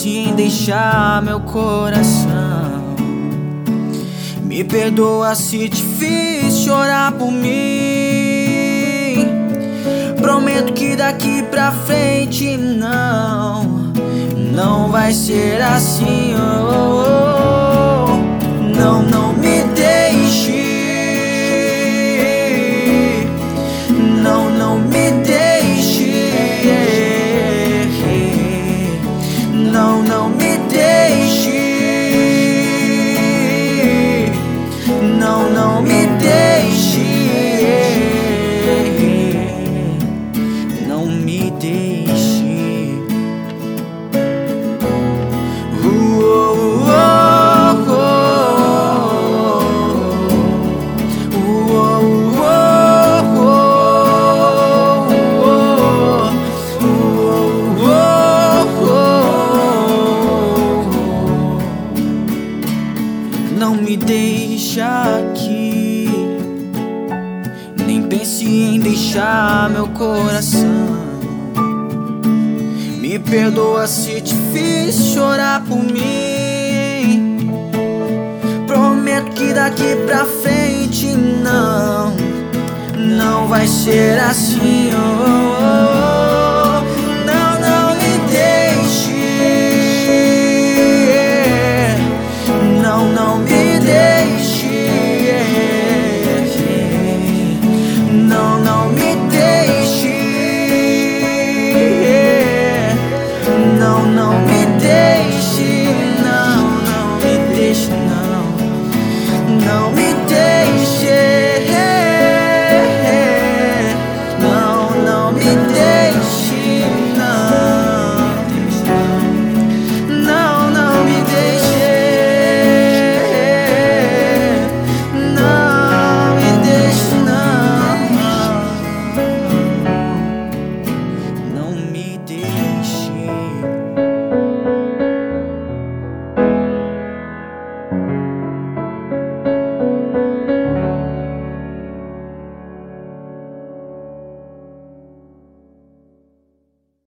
pense em deixar meu coração. Me perdoa se te fiz chorar por mim. Prometo que daqui pra frente não vai ser assim. Não, não me deixe. Não, não me deixe. Não, não me deixe. Não, não me deixe. Não me deixe. Não me deixa aqui, nem pense em deixar meu coração. Me perdoa se te fiz chorar por mim. Prometo que daqui pra frente não vai ser assim.